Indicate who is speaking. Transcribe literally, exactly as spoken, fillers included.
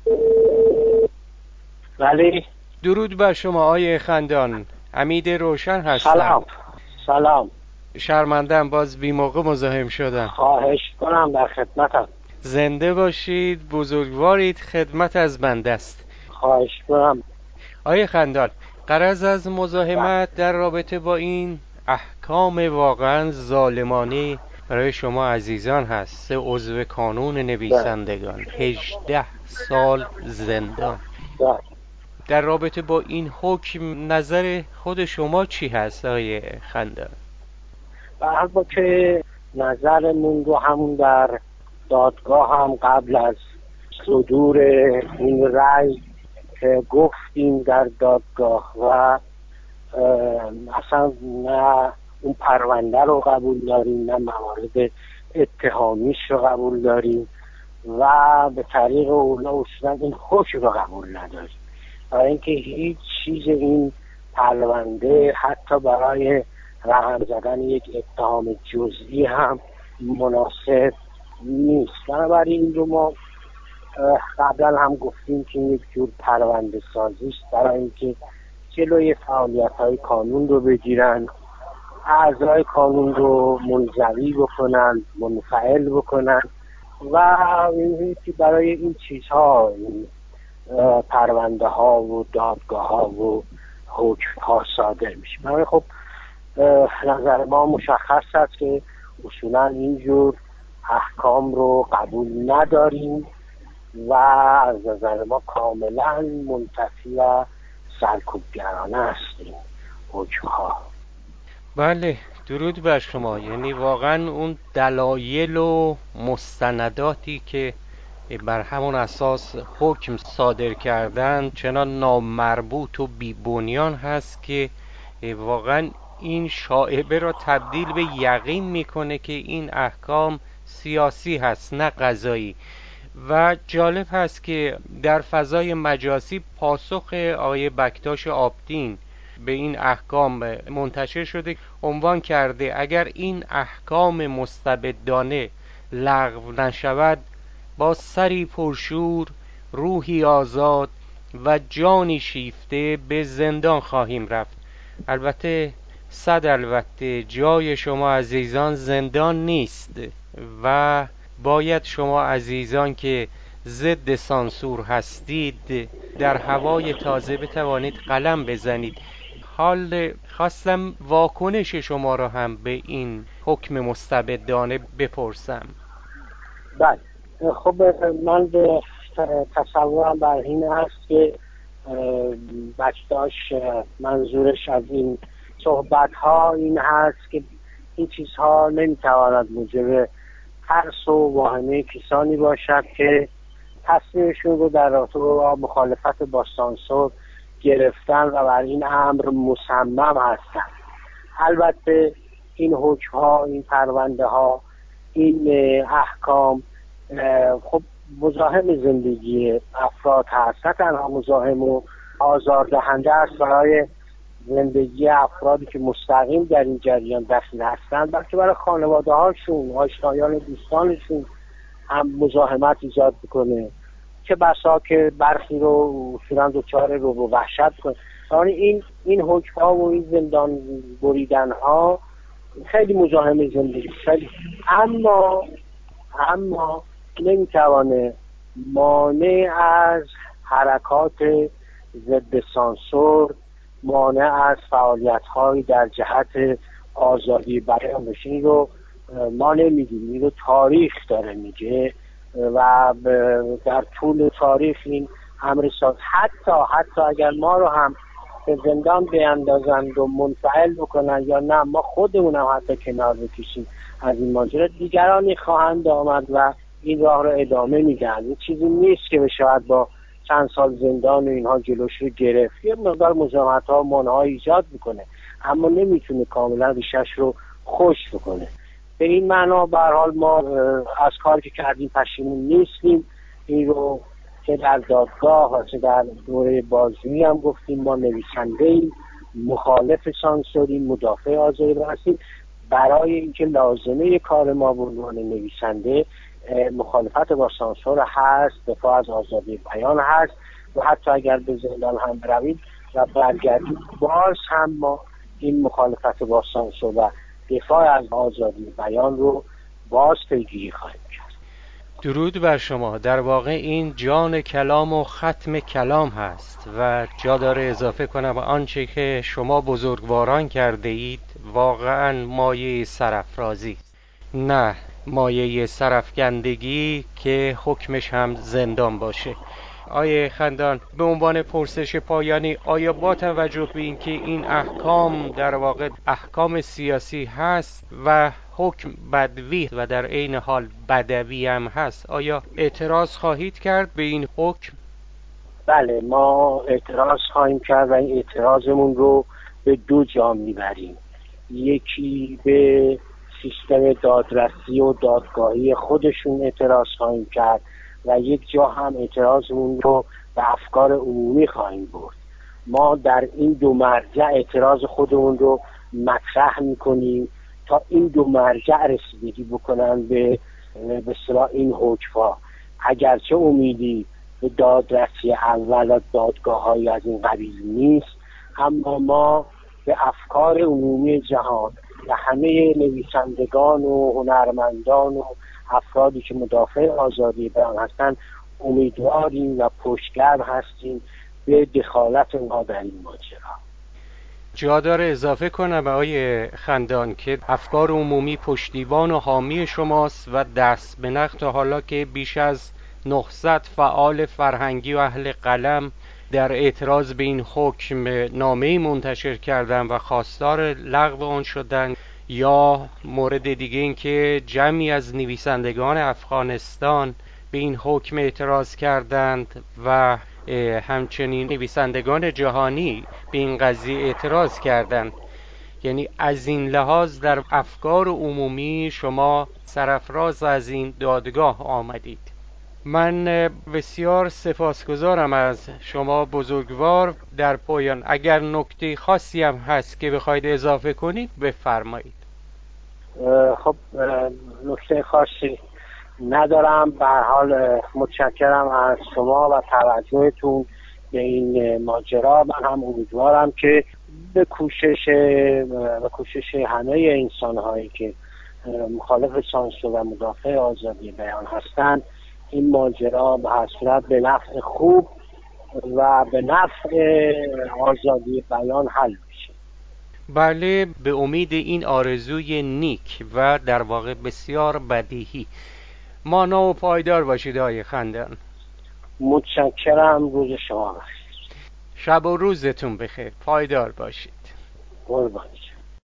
Speaker 1: ولی
Speaker 2: درود بر شما آقای خندان. حمید روشن هستم.
Speaker 1: سلام سلام.
Speaker 2: شرمندم باز بی موقع مزاحم شدم.
Speaker 1: خواهش کنم، در خدمتم.
Speaker 2: زنده باشید، بزرگوارید، خدمت از بنده است.
Speaker 1: خواهش کنم.
Speaker 2: آقای خندان، غرض از مزاحمت در رابطه با این احکام واقعا ظالمانه برای شما عزیزان هست. سه عضو کانون نویسندگان، هجده سال زندان.
Speaker 1: ده.
Speaker 2: در رابطه با این حکم نظر خود شما چی هست آقای خندان؟
Speaker 1: و با که نظرمون رو همون در دادگاه هم قبل از صدور این رأی که گفتیم در دادگاه و اصلا نه اون پرونده رو قبول داریم نه موارد اتهامیش رو قبول داریم و به طریق اولا اصلا این حکم رو قبول نداریم، برای اینکه هیچ چیز این پرونده حتی برای رقم زدن یک اتهام جزئی هم مناسب نیست. بنابراین این رو ما قبلا هم گفتیم که یک جور پرونده سازی است برای اینکه جلوی فعالیت‌های کانون رو بگیرن، اعضای کانون رو منزوی بکنن، منفعل بکنن و برای این چیزها این پرونده ها و دادگاه ها و حکم ها صادر میشه. برای خب نظر ما مشخص است که اصولا اینجور احکام رو قبول نداریم و از نظر ما کاملا منتفی و سرکوبگرانه است این حکم ها.
Speaker 2: بله، درود بر شما. یعنی واقعا اون دلایل و مستنداتی که بر همون اساس حکم صادر کردن چنان نامربوط و بی‌بنیان هست که واقعا این شایبه را تبدیل به یقین میکنه که این احکام سیاسی هست نه قضایی. و جالب هست که در فضای مجازی پاسخ آقای بکتاش آبدین به این احکام منتشر شده، عنوان کرده اگر این احکام مستبدانه لغو نشود با سری پرشور، روحی آزاد و جانی شیفته به زندان خواهیم رفت. البته صد البته جای شما عزیزان زندان نیست و باید شما عزیزان که ضد سانسور هستید در هوای تازه بتوانید قلم بزنید. حال خواستم واکنش شما را هم به این حکم مستبدانه بپرسم.
Speaker 1: بله، خب من به تصورم بر این هست که بکتاش منظورش از این صحبت ها این هست که این چیزها نمیتواند موجب ترس و واهمه کسانی باشد که تصمیمشون رو در رابطه با مخالفت با سانسور گرفتن و بر این امر مصمم هستند. البته این حکم ها، این پرونده ها، این احکام خب مزاحم زندگی افراد هست، نه تنها مزاحم و آزاردهنده است برای زندگی افرادی که مستقیم در این جریان دخیل هستند، بلکه برای خانواده هاشون، آشنایان و دوستانشون هم مزاحمت ایجاد میکنه که بسا که برخی رو اصولا دچار رو و وحشت کنه. یعنی این این حکم ها و این زندان بریدن ها خیلی مزاحم زندگی خیلی، اما اما نمیتوانه مانع از حرکات ضد سانسور، مانع از فعالیت های در جهت آزادی بیان بشه. این رو ما نمیدیم، این رو تاریخ داره میگه و در طول تاریخ این امر ساز حتی حتی اگر ما رو هم به زندان بیندازند و منفعل بکنن یا نه ما خودمون هم حتی کنار بکشیم از این ماجرا، دیگرانی خواهند آمد و این راه رو ادامه میدن. این چیزی نیست که شاید با چند سال زندان و اینها جلوش رو گرفت. یه مقدار مزاحمت ها منها ایجاد میکنه اما نمیتونه کاملا ریشش رو خشک بکنه. به این معنا به هر حال ما از کاری که کردیم پشیمون نیستیم. این رو که در دادگاه و چه در دوره بازجویی هم گفتیم، ما نویسنده‌ایم، مخالف سانسوریم، مدافع آزادی هستیم. برای اینکه لازمه کار ما به عنوان نویسنده مخالفت با سانسور هست، دفاع از آزادی بیان هست و حتی اگر به زندان هم بروید و برگردید باز هم ما این مخالفت با سانسور و دفاع از آزادی بیان رو باز پیگیری خواهیم کرد.
Speaker 2: درود بر شما. در واقع این جان کلام و ختم کلام هست و جا داره اضافه کنم آنچه که شما بزرگواران کرده اید واقعا مایه سرافرازی، نه مایه سرافکندگی که حکمش هم زندان باشه. آیه خندان، به عنوان پرسش پایانی، آیا با توجه به اینکه این احکام در واقع احکام سیاسی هست و حکم بدوی و در عین حال بدوی هم هست، آیا اعتراض خواهید کرد به این حکم؟
Speaker 1: بله، ما اعتراض خواهیم کرد و این اعتراضمون رو به دو جا میبریم. یکی به سیستم دادرسی و دادگاهی خودشون اعتراض خواهیم کرد و یک جا هم اعتراضمون رو به افکار عمومی خواهیم برد. ما در این دو مرجع اعتراض خودمون رو مطرح میکنیم تا این دو مرجع رسیدگی بکنن به به اصطلاح این حکم‌ها. اگرچه امیدی به دادرسی اول و دادگاه‌های از این قبیل نیست، اما ما به افکار عمومی جهان و همه نویسندگان و هنرمندان و افرادی که مدافع آزادی بیان هستند امیدواریم و پشتگرم هستیم به دخالت اونها در این ماجرا.
Speaker 2: جا داره اضافه کنم آقای خندان که افکار عمومی پشتیبان و حامی شماست و دست به نخ تا حالا که بیش از نهصد فعال فرهنگی و اهل قلم در اعتراض به این حکم نامه‌ای منتشر کردن و خواستار لغو آن شدن، یا مورد دیگه این که جمعی از نویسندگان افغانستان به این حکم اعتراض کردند و همچنین نویسندگان جهانی به این قضیه اعتراض کردند. یعنی از این لحاظ در افکار عمومی شما سرافراز از این دادگاه آمدید. من بسیار سپاسگزارم از شما بزرگوار. در پایان اگر نکته خاصی هم هست که بخواید اضافه کنید بفرمایید.
Speaker 1: خب نکته خاصی ندارم. به هر حال متشکرم از شما و توجهتون به این ماجرا. من هم امیدوارم که به کوشش به کوشش همه انسان‌هایی که مخالف سانسور و مدافع آزادی بیان هستند این ماجرا به هر صورت به نفع خوب و به نفع آزادی بیان حل بشه.
Speaker 2: بله، به امید این آرزوی نیک و در واقع بسیار بدیهی. مانا و پایدار باشید آقای خندان.
Speaker 1: متشکرم. روز شما بخیر.
Speaker 2: شب و روزتون بخیر. پایدار باشید.
Speaker 1: قربان.